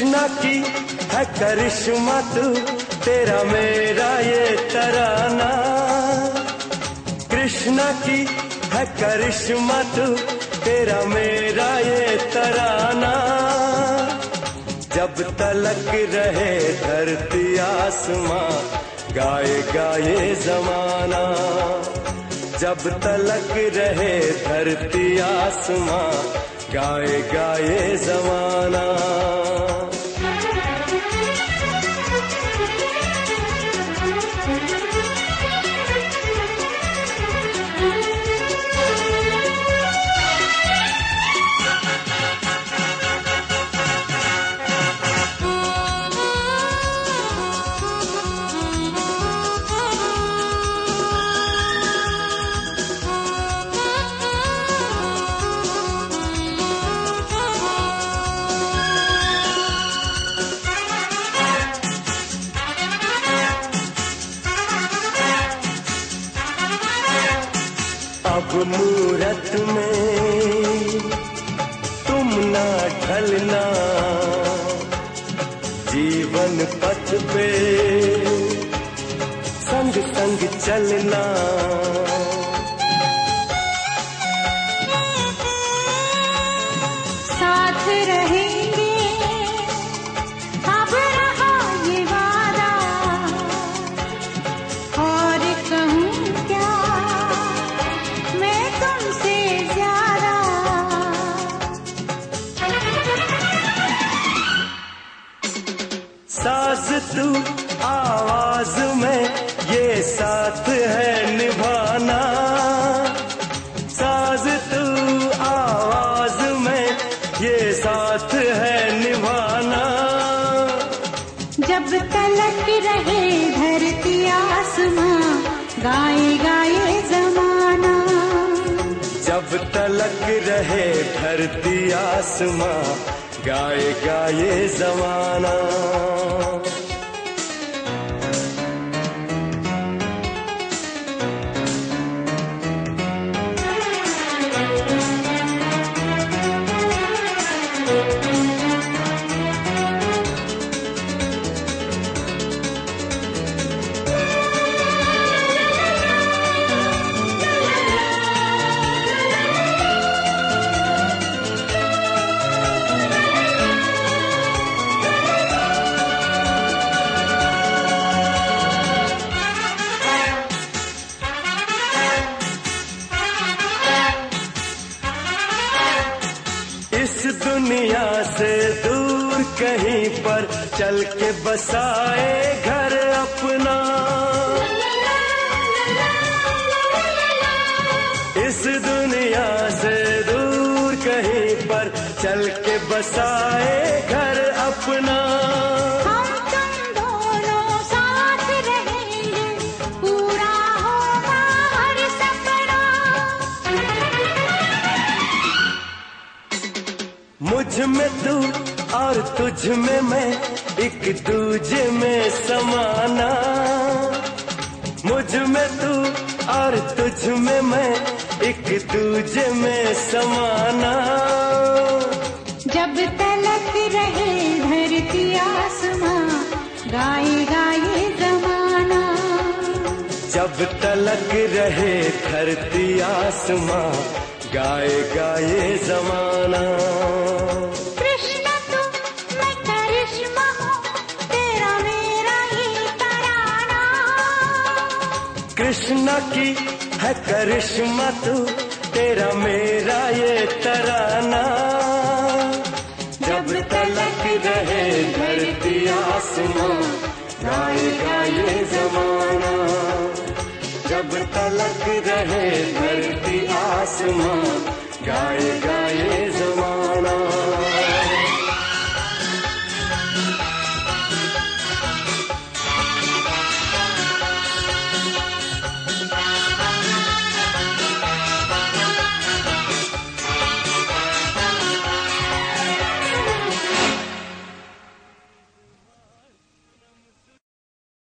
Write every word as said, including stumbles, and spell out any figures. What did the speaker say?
कृष्णा की है करिश्मा तू, तेरा मेरा ये तराना। कृष्णा की है करिश्मा तू, तेरा मेरा ये तराना। जब तलक रहे धरती आसमां, गाए गाए जमाना। जब तलक रहे धरती आसमां, गाए गाए जमाना। अब मूरत में तुम ना ढलना, जीवन पथ पे संग संग चलना। साथ रहेंगे अब रहा ये वादा, और कहूँ क्या मैं तुमसे ज्यादा। साज तू आवाज में ये साथ है निभाना। साज तू आवाज में ये साथ है निभाना। जब तलक रहे धरती आसमां, गाए गाए जमाना। जब तलक रहे धरती आसमां, गाए गाए जमाना। इस दुनिया से दूर कहीं पर चल के बसाए घर अपना। इस दुनिया से दूर कहीं पर चल के बसाए घर अपना। हम तुम दोनों साथ रहेंगे, पूरा होगा हर सपना। मुझ में तू और तुझ में मैं, एक दूजे में समाना। मुझ में तू और तुझ में मैं, एक दूजे में समाना। जब तलक रहे धरती आसमां, गाए गाए जमाना। जब तलक रहे धरती आसमां, गाए गाए जमाना। कृष्ण तू मैं करिश्मा हूँ, तेरा मेरा ही तराना। कृष्णा की है करिश्मा तू, तेरा मेरा ये तराना। जब तलक रहे धरती आसमां, गाए गाए जमाना। जब तलक रहे धरती आसमां, गाए गाए